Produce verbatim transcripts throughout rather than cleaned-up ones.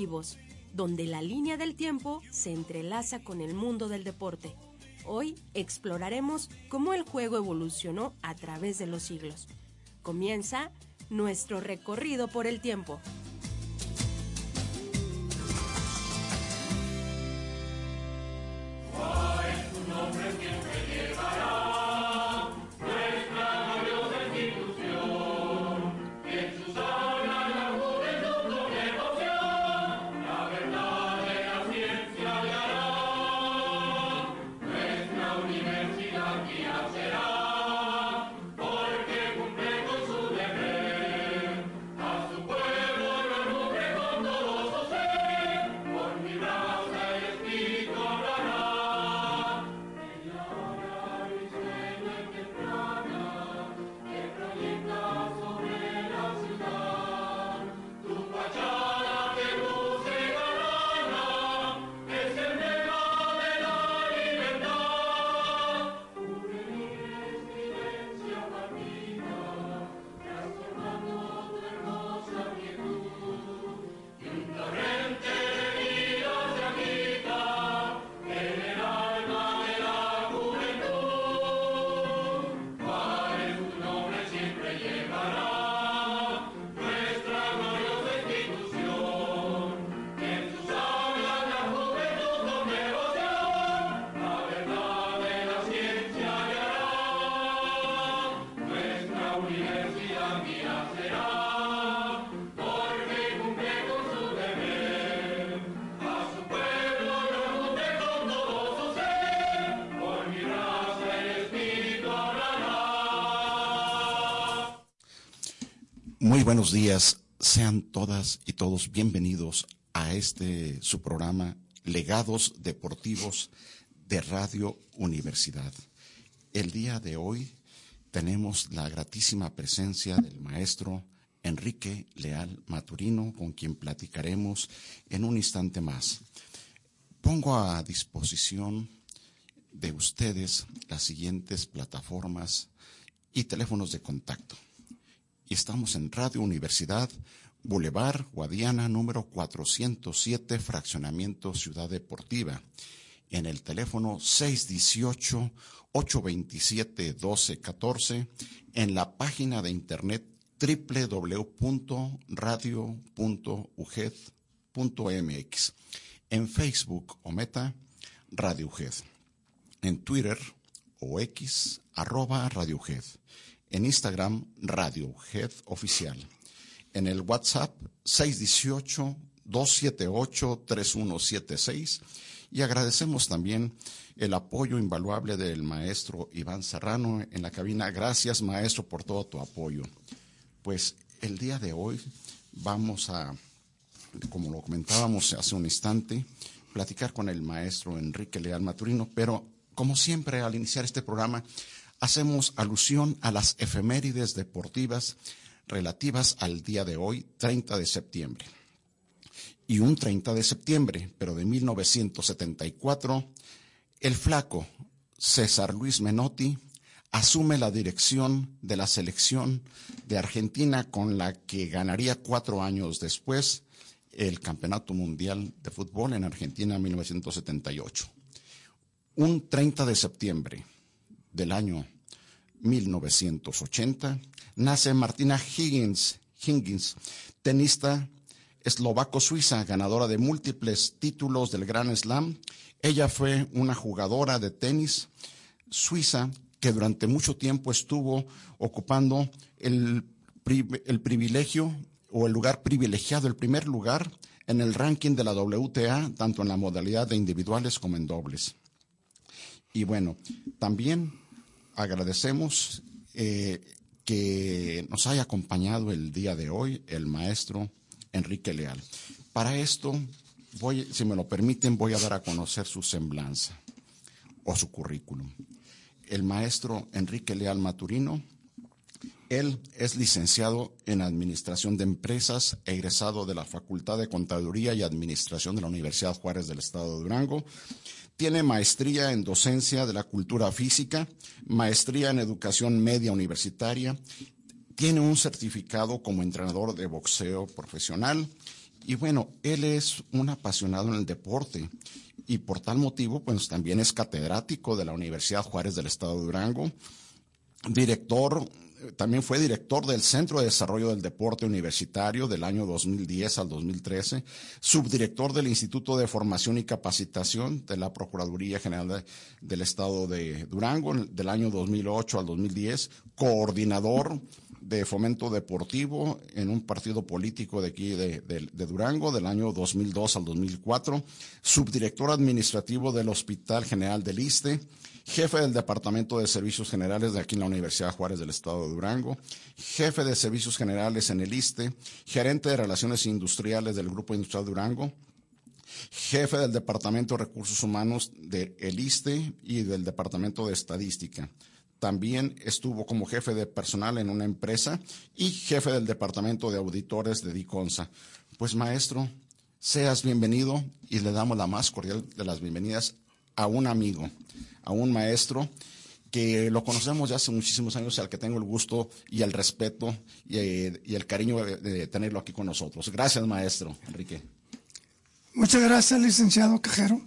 deportivos, donde la línea del tiempo se entrelaza con el mundo del deporte. Hoy exploraremos cómo el juego evolucionó a través de los siglos. Comienza nuestro recorrido por el tiempo. Muy buenos días, sean todas y todos bienvenidos a este su programa Legados Deportivos de Radio Universidad. El día de hoy tenemos la gratísima presencia del maestro Enrique Leal Maturino, con quien platicaremos en un instante más. Pongo a disposición de ustedes las siguientes plataformas y teléfonos de contacto. Y estamos en Radio Universidad, Boulevard Guadiana, número cuatrocientos siete, Fraccionamiento Ciudad Deportiva, en el teléfono seis uno ocho, ocho dos siete, uno dos uno cuatro, en la página de internet doble u doble u doble u punto radio punto u g e d punto m x, en Facebook o Meta, Radio U G E D, en Twitter o X, arroba Radio U G E D, en Instagram, Radio U G E D Oficial, en el WhatsApp seis uno ocho, dos siete ocho, tres uno siete seis, y agradecemos también el apoyo invaluable del maestro Iván Serrano en la cabina. Gracias, maestro, por todo tu apoyo. Pues el día de hoy vamos a, como lo comentábamos hace un instante, platicar con el maestro Enrique Leal Maturino, pero como siempre al iniciar este programa hacemos alusión a las efemérides deportivas relativas al día de hoy, treinta de septiembre. Y un treinta de septiembre, pero de mil novecientos setenta y cuatro, el flaco César Luis Menotti asume la dirección de la selección de Argentina, con la que ganaría cuatro años después el Campeonato Mundial de Fútbol en Argentina en mil novecientos setenta y ocho. Un treinta de septiembre del año mil novecientos ochenta, nace Martina Hingis, Hingis, tenista eslovaco-suiza, ganadora de múltiples títulos del Grand Slam. Ella fue una jugadora de tenis suiza que durante mucho tiempo estuvo ocupando el, el privilegio o el lugar privilegiado, el primer lugar en el ranking de la W T A, tanto en la modalidad de individuales como en dobles. Y bueno, también agradecemos eh, que nos haya acompañado el día de hoy el maestro Enrique Leal. Para esto, voy, si me lo permiten, voy a dar a conocer su semblanza o su currículum. El maestro Enrique Leal Maturino, él es licenciado en Administración de Empresas, egresado de la Facultad de Contaduría y Administración de la Universidad Juárez del Estado de Durango. Tiene maestría en Docencia de la Cultura Física, maestría en Educación Media Universitaria, tiene un certificado como entrenador de boxeo profesional Y bueno, él es un apasionado en el deporte y por tal motivo, pues también es catedrático de la Universidad Juárez del Estado de Durango, director, también fue director del Centro de Desarrollo del Deporte Universitario del año dos mil diez al dos mil trece, subdirector del Instituto de Formación y Capacitación de la Procuraduría General de, del Estado de Durango del año dos mil ocho al dos mil diez, coordinador de fomento deportivo en un partido político de aquí de, de, de Durango del año dos mil dos al dos mil cuatro, subdirector administrativo del Hospital General del Iste, jefe del Departamento de Servicios Generales de aquí en la Universidad Juárez del Estado de Durango, jefe de Servicios Generales en el Iste, gerente de Relaciones Industriales del Grupo Industrial Durango, jefe del Departamento de Recursos Humanos del Iste y del Departamento de Estadística. También estuvo como jefe de personal en una empresa y jefe del Departamento de Auditores de DICONSA. Pues maestro, seas bienvenido y le damos la más cordial de las bienvenidas a un amigo, a un maestro que lo conocemos ya hace muchísimos años y al que tengo el gusto y el respeto y, y el cariño de, de tenerlo aquí con nosotros. Gracias, maestro Enrique. Muchas gracias, licenciado Cajero.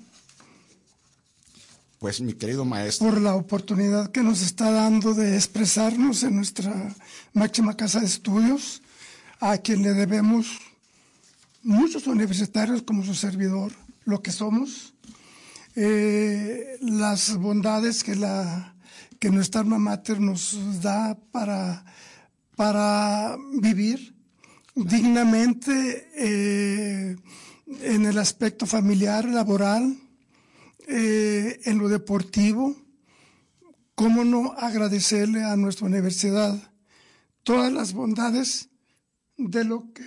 Pues mi querido maestro, por la oportunidad que nos está dando de expresarnos en nuestra máxima casa de estudios, a quien le debemos muchos universitarios como su servidor, lo que somos, eh, las bondades que, la, que nuestra alma mater nos da para, para vivir dignamente eh, en el aspecto familiar, laboral, Eh, en lo deportivo. ¿Cómo no agradecerle a nuestra universidad todas las bondades de lo que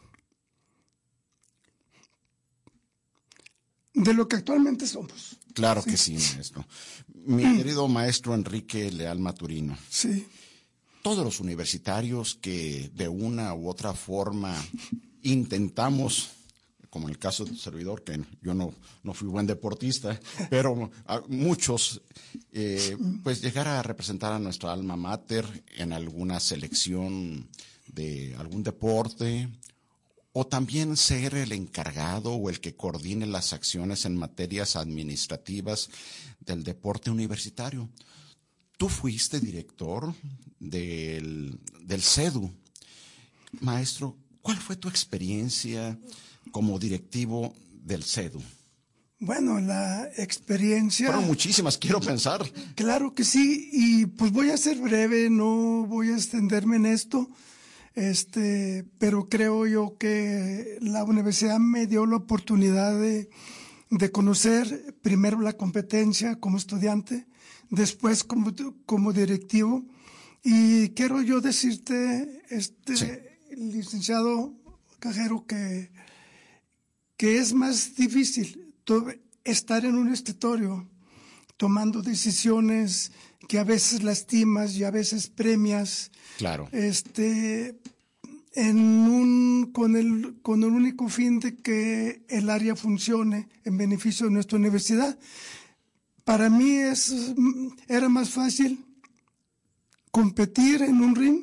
de lo que actualmente somos? Claro sí. que sí, maestro. Mi querido maestro Enrique Leal Maturino. Sí. Todos los universitarios que de una u otra forma intentamos, como en el caso de tu servidor, que yo no, no fui buen deportista, pero a muchos, eh, pues llegar a representar a nuestra alma mater en alguna selección de algún deporte, o también ser el encargado o el que coordine las acciones en materias administrativas del deporte universitario. Tú fuiste director del, del CEDU. Maestro, ¿cuál fue tu experiencia como directivo del CEDU? Bueno, la experiencia... Fueron muchísimas, quiero pensar. Claro que sí, y pues voy a ser breve, no voy a extenderme en esto, este, pero creo yo que la universidad me dio la oportunidad de, de conocer primero la competencia como estudiante, después como, como directivo, y quiero yo decirte, este, sí. licenciado Cajero, que que es más difícil estar en un escritorio tomando decisiones que a veces lastimas y a veces premias. Claro. Este, en un, con el, con el único fin de que el área funcione en beneficio de nuestra universidad. Para mí es, era más fácil competir en un ring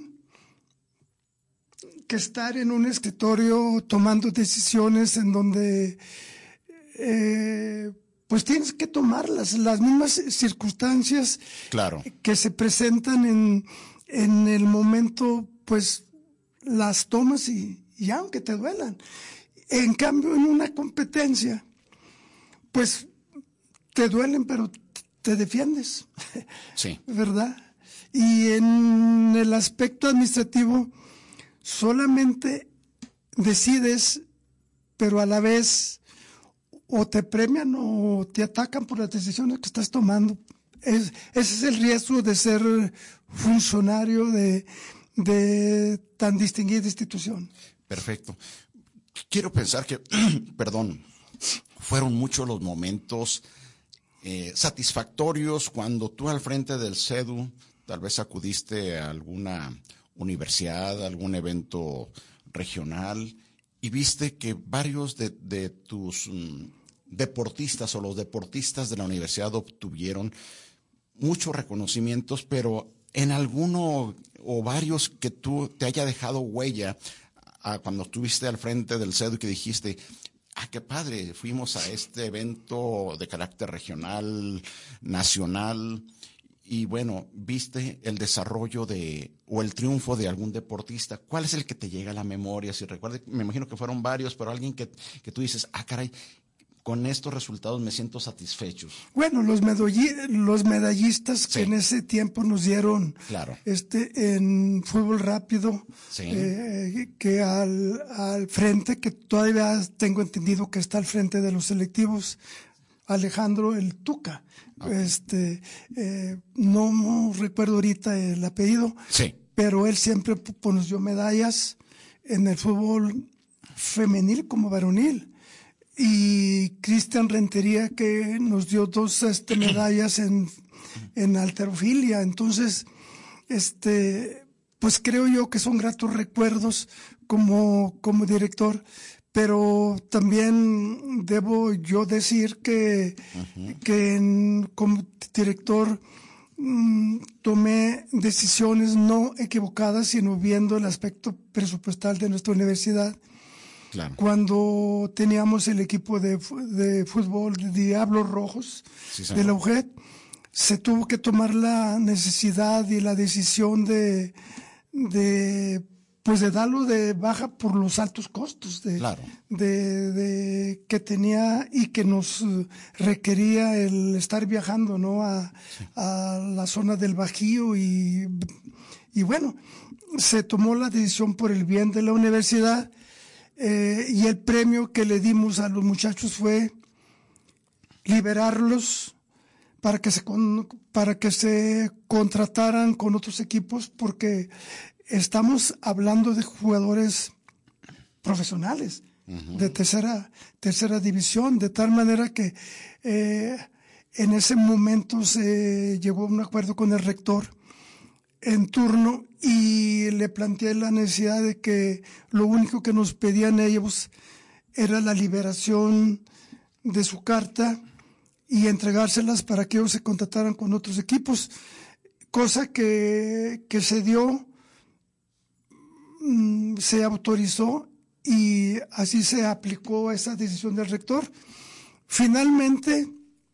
que estar en un escritorio tomando decisiones en donde eh, pues tienes que tomar las, las mismas circunstancias claro. que se presentan en, en el momento, pues las tomas y, y aunque te duelan. En cambio, en una competencia, pues te duelen, pero te defiendes. Sí. ¿Verdad? Y en el aspecto administrativo, solamente decides, pero a la vez o te premian o te atacan por las decisiones que estás tomando. Es, ese es el riesgo de ser funcionario de, de tan distinguida institución. Perfecto. Quiero pensar que, perdón, fueron muchos los momentos eh, satisfactorios cuando tú al frente del CEDU tal vez acudiste a alguna universidad, algún evento regional, y viste que varios de, de tus um, deportistas o los deportistas de la universidad obtuvieron muchos reconocimientos, pero en alguno o varios que tú te haya dejado huella a cuando estuviste al frente del C E D U y que dijiste, ah, qué padre, fuimos a este evento de carácter regional, nacional, y bueno, viste el desarrollo de, o el triunfo de algún deportista? ¿Cuál es el que te llega a la memoria? Si recuerdas, me imagino que fueron varios, pero alguien que, que tú dices, ah, caray, con estos resultados me siento satisfecho. Bueno, los, medalli- los medallistas Sí. que en ese tiempo nos dieron, Claro. este, en fútbol rápido, Sí. eh, que al, al frente, que todavía tengo entendido que está al frente de los selectivos, Alejandro el Tuca. Okay. Este, eh, no, no recuerdo ahorita el apellido, Sí. pero él siempre pues, nos dio medallas en el fútbol femenil como varonil. Y Cristian Rentería, que nos dio dos este, medallas en, en halterofilia. Entonces, este, pues creo yo que son gratos recuerdos como, como director, pero también debo yo decir que, uh-huh. que en, como director mmm, tomé decisiones no equivocadas, sino viendo el aspecto presupuestal de nuestra universidad. Claro. Cuando teníamos el equipo de, de fútbol de Diablos Rojos sí, de la U G E D, se tuvo que tomar la necesidad y la decisión de, de pues de darlo de baja por los altos costos de, claro. de, de que tenía y que nos requería el estar viajando, ¿no? A, sí. a la zona del Bajío y, y bueno, se tomó la decisión por el bien de la universidad. Eh, y el premio que le dimos a los muchachos fue liberarlos para que se con, para que se contrataran con otros equipos, porque estamos hablando de jugadores profesionales uh-huh. de tercera tercera división, de tal manera que eh, en ese momento se llegó a un acuerdo con el rector en turno y le planteé la necesidad de que lo único que nos pedían ellos era la liberación de su carta y entregárselas para que ellos se contrataran con otros equipos, cosa que, que se dio, mmm, se autorizó y así se aplicó esa decisión del rector. Finalmente,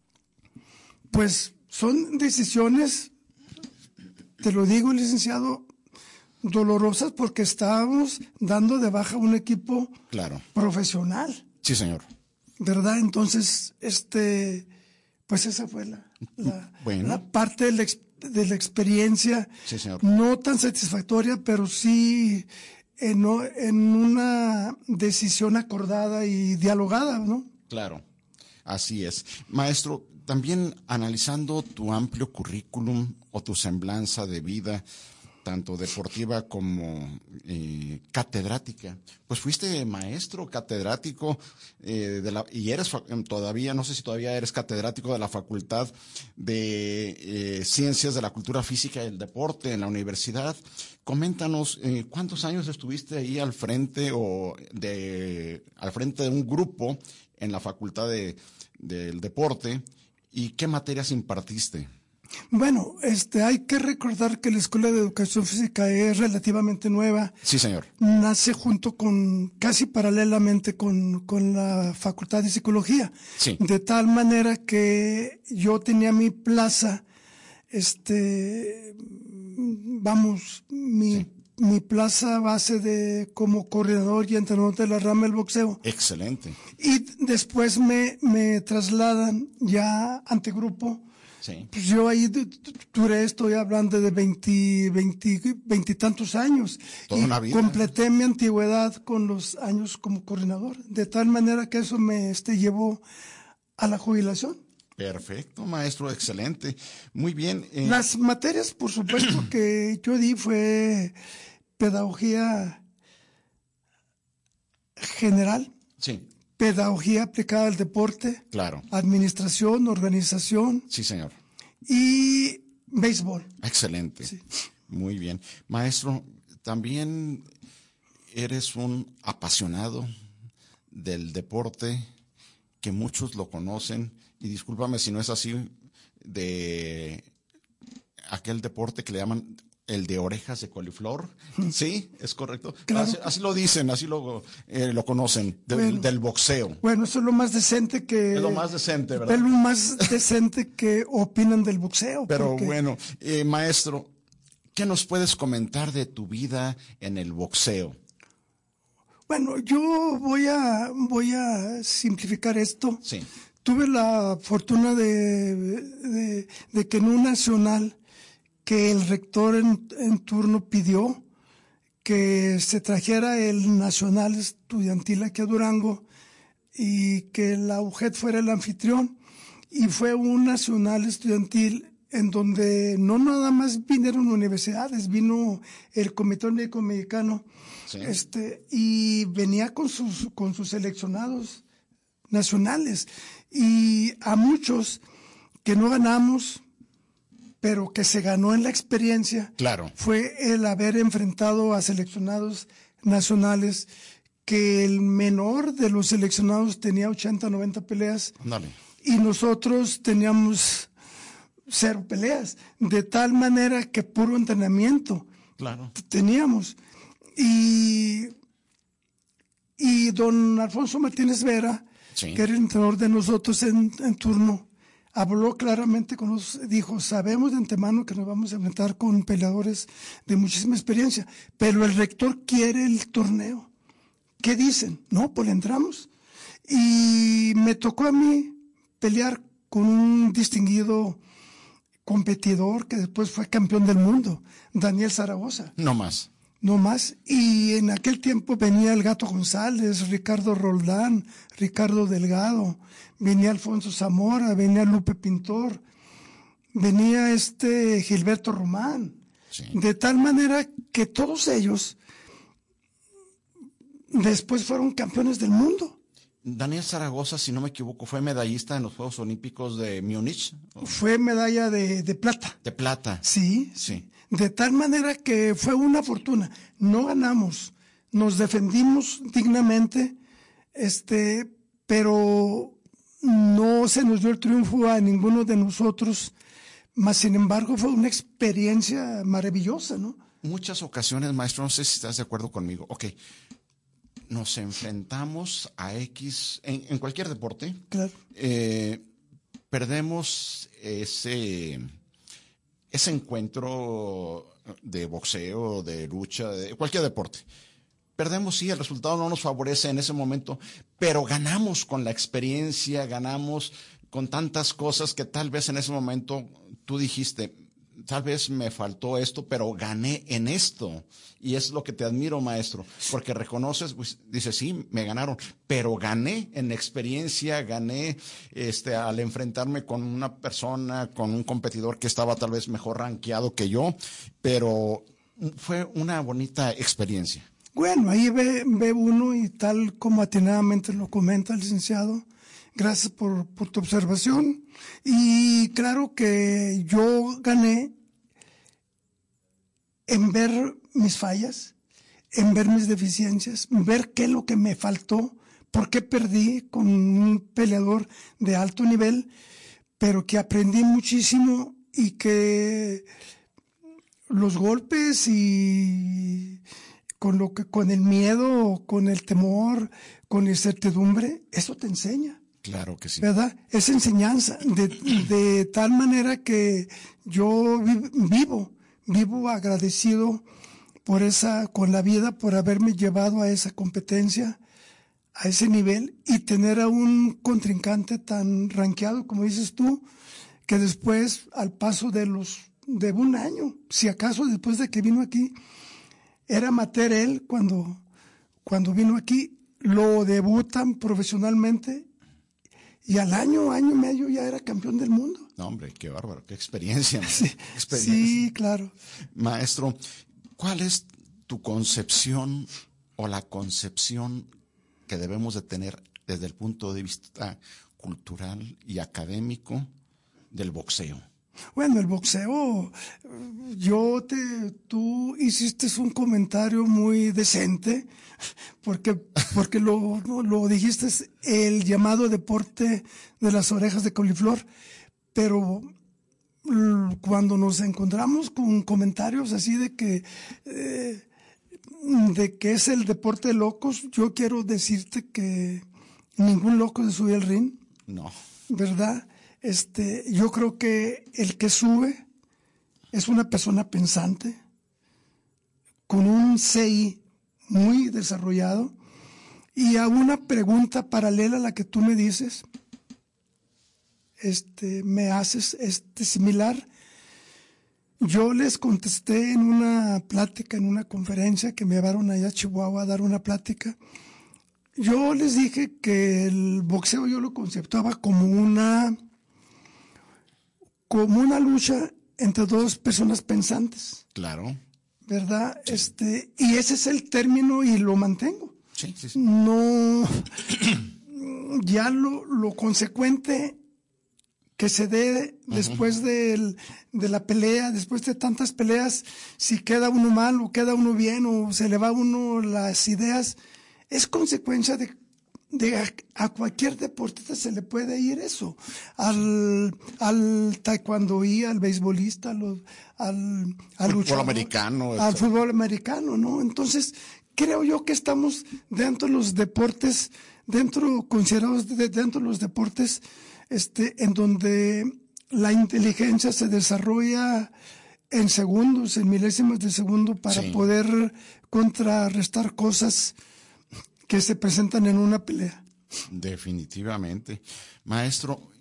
pues son decisiones, te lo digo, licenciado, dolorosas, porque estábamos dando de baja un equipo claro. profesional. Sí, señor. ¿Verdad? Entonces, este, pues esa fue la, la, bueno. la parte de la, de la experiencia. Sí, señor. No tan satisfactoria, pero sí en, en una decisión acordada y dialogada, ¿no? Claro, así es. Maestro, también analizando tu amplio currículum o tu semblanza de vida, tanto deportiva como eh, catedrática, pues fuiste maestro catedrático eh, de la, y eres todavía, no sé si todavía eres catedrático de la Facultad de eh, Ciencias de la Cultura Física y el Deporte en la universidad. Coméntanos, eh, ¿cuántos años estuviste ahí al frente o de al frente de un grupo en la Facultad de, del Deporte? ¿Y qué materias impartiste? Bueno, este, hay que recordar que la Escuela de Educación Física es relativamente nueva. Sí, señor. Nace junto con, casi paralelamente con, con la Facultad de Psicología. Sí. De tal manera que yo tenía mi plaza, este, vamos, mi, sí. mi plaza base de como coordinador y entrenador de la rama del boxeo. Excelente. Y después me, me trasladan ya ante grupo. Sí. Pues yo ahí duré, estoy hablando de veinte, veinte, veintitantos años. Toda y una vida. Completé mi antigüedad con los años como coordinador, de tal manera que eso me este, llevó a la jubilación. Perfecto, maestro, excelente. Muy bien. Eh. Las materias, por supuesto, que yo di fue pedagogía general. Sí. Pedagogía aplicada al deporte. Claro. Administración, organización. Sí, señor. Y béisbol. Excelente. Sí. Muy bien. Maestro, también eres un apasionado del deporte, que muchos lo conocen, y discúlpame si no es así, de aquel deporte que le llaman el de orejas de coliflor. Sí, es correcto. Claro. Así, así lo dicen, así lo, eh, lo conocen, de, bueno, del boxeo. Bueno, eso es lo más decente que... Es lo más decente, ¿verdad? Es lo más decente que opinan del boxeo. Pero porque... bueno, eh, maestro, ¿qué nos puedes comentar de tu vida en el boxeo? Bueno, yo voy a, voy a simplificar esto. Sí. Tuve la fortuna de, de, de que en un nacional que el rector en, en turno pidió que se trajera el nacional estudiantil aquí a Durango y que la U G E D fuera el anfitrión. Y fue un nacional estudiantil en donde no nada más vinieron universidades, vino el Comité Olímpico Mexicano, sí. este, y venía con sus, con sus seleccionados nacionales. Y a muchos que no ganamos, pero que se ganó en la experiencia, claro, fue el haber enfrentado a seleccionados nacionales, que el menor de los seleccionados tenía ochenta, noventa peleas, Dale. Y nosotros teníamos cero peleas, de tal manera que puro entrenamiento claro. teníamos. Y, y don Alfonso Martínez Vera, sí. que era el entrenador de nosotros en, en turno, habló claramente con nosotros, dijo, sabemos de antemano que nos vamos a enfrentar con peleadores de muchísima experiencia, pero el rector quiere el torneo. ¿Qué dicen? No, pues le entramos. Y me tocó a mí pelear con un distinguido competidor que después fue campeón del mundo, Daniel Zaragoza. No más. No más. Y en aquel tiempo venía el Gato González, Ricardo Roldán, Ricardo Delgado, venía Alfonso Zamora, venía Lupe Pintor, venía este Gilberto Román. Sí. De tal manera que todos ellos después fueron campeones del mundo. Daniel Zaragoza, si no me equivoco, fue medallista en los Juegos Olímpicos de Múnich. Fue medalla de, de plata. De plata. Sí, sí. De tal manera que fue una fortuna. No ganamos, nos defendimos dignamente, este, pero no se nos dio el triunfo a ninguno de nosotros. Mas, sin embargo, fue una experiencia maravillosa, ¿no? Muchas ocasiones, maestro, no sé si estás de acuerdo conmigo. Ok. Nos enfrentamos a X, en, en cualquier deporte, claro. eh, perdemos ese, ese encuentro de boxeo, de lucha, de cualquier deporte. Perdemos, sí, el resultado no nos favorece en ese momento, pero ganamos con la experiencia, ganamos con tantas cosas que tal vez en ese momento tú dijiste, tal vez me faltó esto, pero gané en esto. Y es lo que te admiro, maestro, porque reconoces, pues, dices, sí, me ganaron, pero gané en experiencia, gané este, al enfrentarme con una persona, con un competidor que estaba tal vez mejor rankeado que yo, pero fue una bonita experiencia. Bueno, ahí ve, ve uno y tal como atinadamente lo comenta el licenciado, gracias por, por tu observación. Y claro que yo gané en ver mis fallas, en ver mis deficiencias, ver qué es lo que me faltó, por qué perdí con un peleador de alto nivel, pero que aprendí muchísimo y que los golpes y con lo que, con el miedo, con el temor, con la incertidumbre, eso te enseña. Claro que sí. ¿Verdad? Es enseñanza, de, de tal manera que yo vivo, vivo agradecido por esa, con la vida, por haberme llevado a esa competencia, a ese nivel, y tener a un contrincante tan rankeado, como dices tú, que después, al paso de los, de un año, si acaso después de que vino aquí, era amateur él cuando, cuando vino aquí, lo debutan profesionalmente, y al año, año y medio ya era campeón del mundo. No, hombre, qué bárbaro, qué experiencia. Sí, experiencia. Sí, claro. Maestro, ¿cuál es tu concepción o la concepción que debemos de tener desde el punto de vista cultural y académico del boxeo? Bueno, el boxeo, yo te, tú hiciste un comentario muy decente, porque, porque lo, lo dijiste, el llamado deporte de las orejas de coliflor, pero cuando nos encontramos con comentarios así de que eh, de que es el deporte de locos, yo quiero decirte que ningún loco se sube al ring. No. ¿Verdad? Este, yo creo que el que sube es una persona pensante, con un C I muy desarrollado. Y a una pregunta paralela a la que tú me dices, este, me haces este similar. Yo les contesté en una plática, en una conferencia que me llevaron allá a Chihuahua a dar una plática. Yo les dije que el boxeo yo lo conceptuaba como una, como una lucha entre dos personas pensantes. Claro. ¿Verdad? Sí. Este, y ese es el término y lo mantengo. Sí, sí, sí. No, ya lo, lo consecuente que se dé después uh-huh. de, de la pelea, después de tantas peleas, si queda uno mal o queda uno bien o se le va a uno las ideas, es consecuencia de, de a, a cualquier deportista se le puede ir eso, al, al taekwondoí, al beisbolista, al, al, al fútbol americano, al esto. fútbol americano, ¿no? Entonces, creo yo que estamos dentro de los deportes, dentro, considerados de, dentro de los deportes, este, en donde la inteligencia se desarrolla en segundos, en milésimas de segundo para sí. poder contrarrestar cosas que se presentan en una pelea. Definitivamente. Maestro,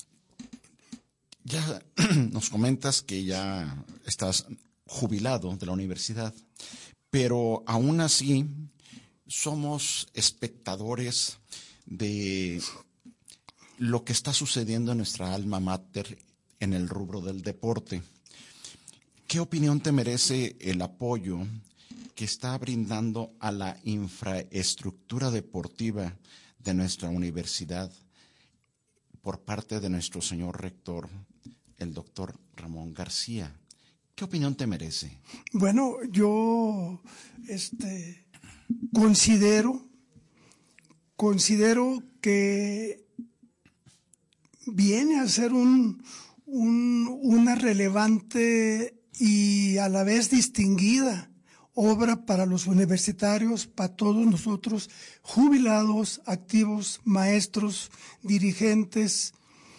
ya nos comentas que ya estás jubilado de la universidad, pero aún así somos espectadores de lo que está sucediendo en nuestra alma mater en el rubro del deporte. ¿Qué opinión te merece el apoyo que está brindando a la infraestructura deportiva de nuestra universidad por parte de nuestro señor rector, el doctor Ramón García? ¿Qué opinión te merece? Bueno, yo este, considero, considero que viene a ser un, un, una relevante y a la vez distinguida obra para los universitarios, para todos nosotros, jubilados, activos, maestros, dirigentes,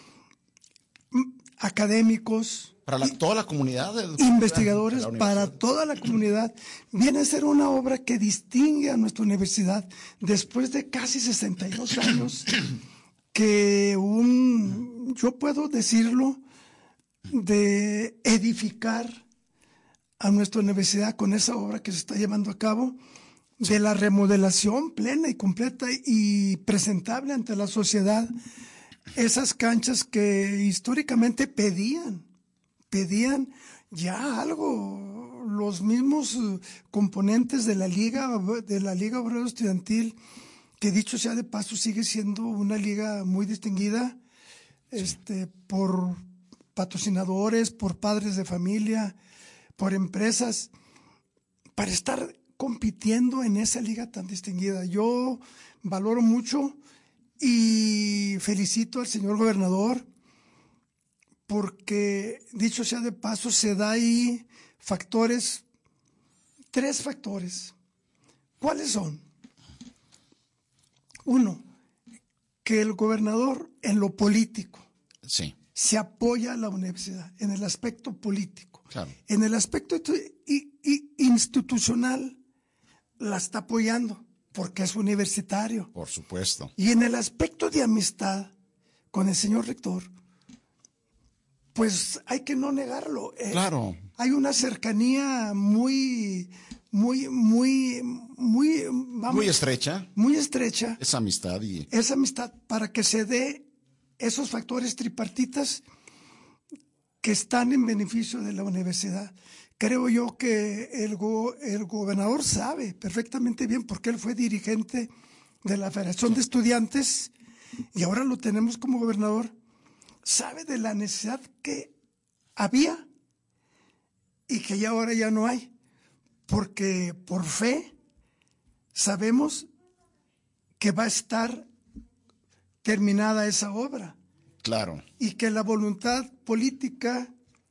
académicos. Para la, toda la comunidad. De, investigadores, de para toda la comunidad. Viene a ser una obra que distingue a nuestra universidad después de casi sesenta y dos años, que un, yo puedo decirlo, de edificar a nuestra universidad con esa obra que se está llevando a cabo, de la remodelación plena y completa y presentable ante la sociedad, esas canchas que históricamente pedían, pedían ya algo, los mismos componentes de la liga, de la Liga Obrera Estudiantil, que dicho sea de paso sigue siendo una liga muy distinguida, sí. este, por patrocinadores, por padres de familia, por empresas, para estar compitiendo en esa liga tan distinguida. Yo valoro mucho y felicito al señor gobernador porque, dicho sea de paso, se da ahí factores, tres factores. ¿Cuáles son? Uno, que el gobernador en lo político sí. se apoya a la universidad, en el aspecto político. Claro. En el aspecto institucional la está apoyando porque es universitario. Por supuesto. Y en el aspecto de amistad con el señor rector, pues hay que no negarlo. Claro. Eh, hay una cercanía muy, muy, muy, muy, vamos, muy estrecha. Muy estrecha. Esa amistad y esa amistad para que se dé esos factores tripartitas que están en beneficio de la universidad. Creo yo que el, go, el gobernador sabe perfectamente bien porque él fue dirigente de la Federación de Estudiantes y ahora lo tenemos como gobernador. Sabe de la necesidad que había y que ya ahora ya no hay, porque por fe sabemos que va a estar terminada esa obra. Claro. Y que la voluntad política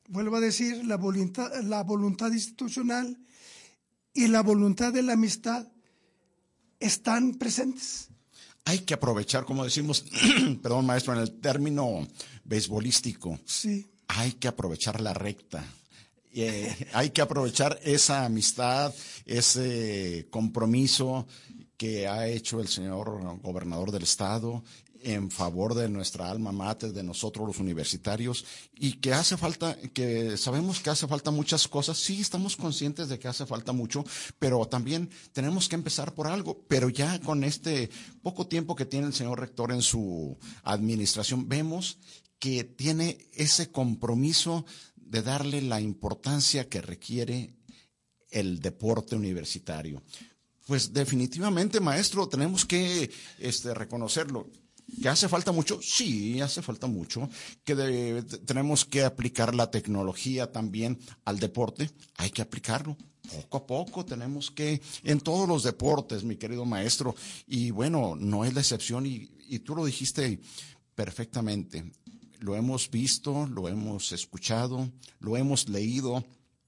vuelvo a decir, la voluntad, la voluntad institucional y la voluntad de la amistad están presentes. Hay que aprovechar, como decimos, perdón, maestro, en el término beisbolístico, sí. Hay que aprovechar la recta. Eh, hay que aprovechar esa amistad, ese compromiso que ha hecho el señor gobernador del estado en favor de nuestra alma mater, de nosotros los universitarios, y que hace falta, que sabemos que hace falta muchas cosas. Sí, estamos conscientes de que hace falta mucho, pero también tenemos que empezar por algo. Pero ya con este poco tiempo que tiene el señor rector en su administración, vemos que tiene ese compromiso de darle la importancia que requiere el deporte universitario. Pues definitivamente, maestro, tenemos que este, reconocerlo. ¿Que hace falta mucho? Sí, hace falta mucho. ¿Que de, tenemos que aplicar la tecnología también al deporte? Hay que aplicarlo. Poco a poco tenemos que, en todos los deportes, mi querido maestro. Y bueno, no es la excepción, y, y tú lo dijiste perfectamente. Lo hemos visto, lo hemos escuchado, lo hemos leído,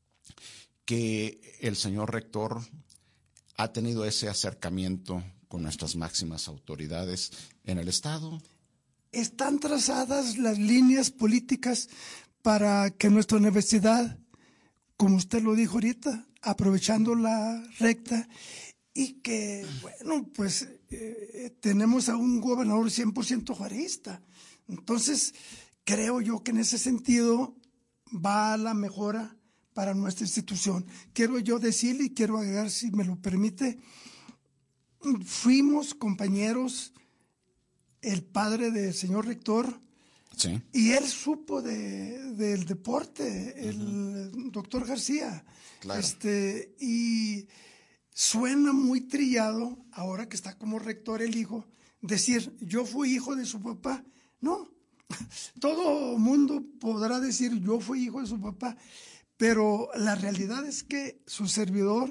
que el señor rector ha tenido ese acercamiento con nuestras máximas autoridades en el estado. Están trazadas las líneas políticas para que nuestra universidad, como usted lo dijo ahorita, aprovechando la recta, y que, bueno, pues eh, tenemos a un gobernador cien por ciento juarista. Entonces, creo yo que en ese sentido va a la mejora para nuestra institución. Quiero yo decirle y quiero agregar, si me lo permite, fuimos compañeros, el padre del señor rector, sí. Y él supo de, del deporte, el uh-huh. doctor García. Claro. Este, y suena muy trillado, ahora que está como rector el hijo, decir, yo fui hijo de su papá. No, todo mundo podrá decir, yo fui hijo de su papá, pero la realidad es que su servidor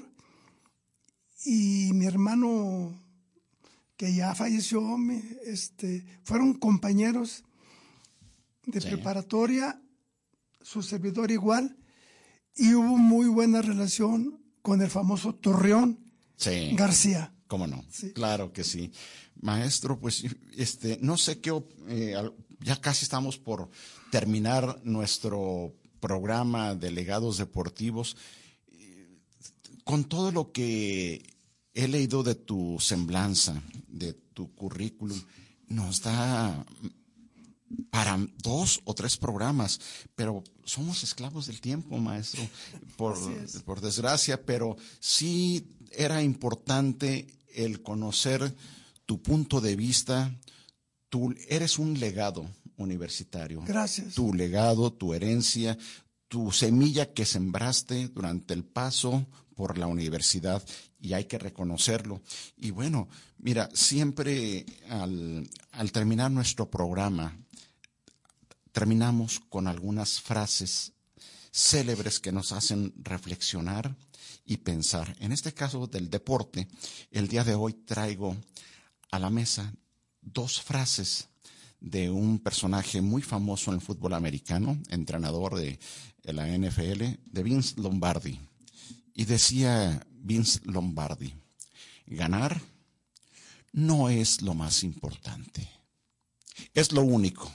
y mi hermano, que ya falleció, me, este, fueron compañeros de sí. preparatoria, su servidor igual, y hubo muy buena relación con el famoso Torreón sí. García. ¿Cómo no? Sí. Claro que sí. Maestro, pues este, no sé qué, eh, ya casi estamos por terminar nuestro programa de legados deportivos. Con todo lo que he leído de tu semblanza, de tu currículum, nos da para dos o tres programas, pero somos esclavos del tiempo, maestro, por, por desgracia, pero sí era importante el conocer tu punto de vista. Tú eres un legado universitario. Gracias. Tu legado, tu herencia, tu semilla que sembraste durante el paso por la universidad, y hay que reconocerlo. Y bueno, mira, siempre al, al terminar nuestro programa, terminamos con algunas frases célebres que nos hacen reflexionar y pensar. En este caso del deporte, el día de hoy traigo a la mesa dos frases de un personaje muy famoso en el fútbol americano, entrenador de la N F L, de Vince Lombardi. Y decía Vince Lombardi, ganar no es lo más importante, es lo único.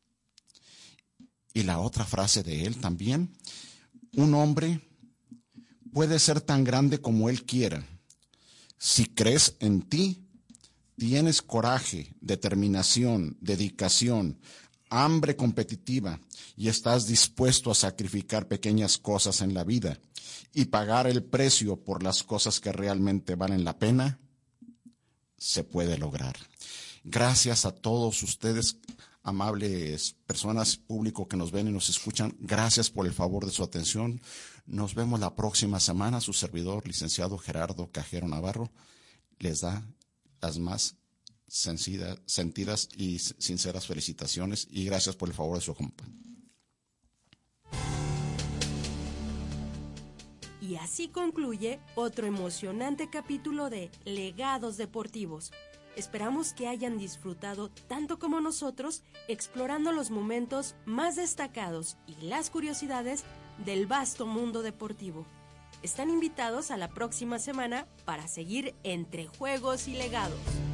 Y la otra frase de él también, un hombre puede ser tan grande como él quiera. Si crees en ti, tienes coraje, determinación, dedicación, hambre competitiva y estás dispuesto a sacrificar pequeñas cosas en la vida y pagar el precio por las cosas que realmente valen la pena, se puede lograr. Gracias a todos ustedes, amables personas, público que nos ven y nos escuchan. Gracias por el favor de su atención. Nos vemos la próxima semana. Su servidor, licenciado Gerardo Cajero Navarro, les da las más sentidas, sentidas y sinceras felicitaciones y gracias por el favor de su compañía. Y así concluye otro emocionante capítulo de Legados Deportivos. Esperamos que hayan disfrutado tanto como nosotros explorando los momentos más destacados y las curiosidades del vasto mundo deportivo. Están invitados a la próxima semana para seguir entre juegos y legados.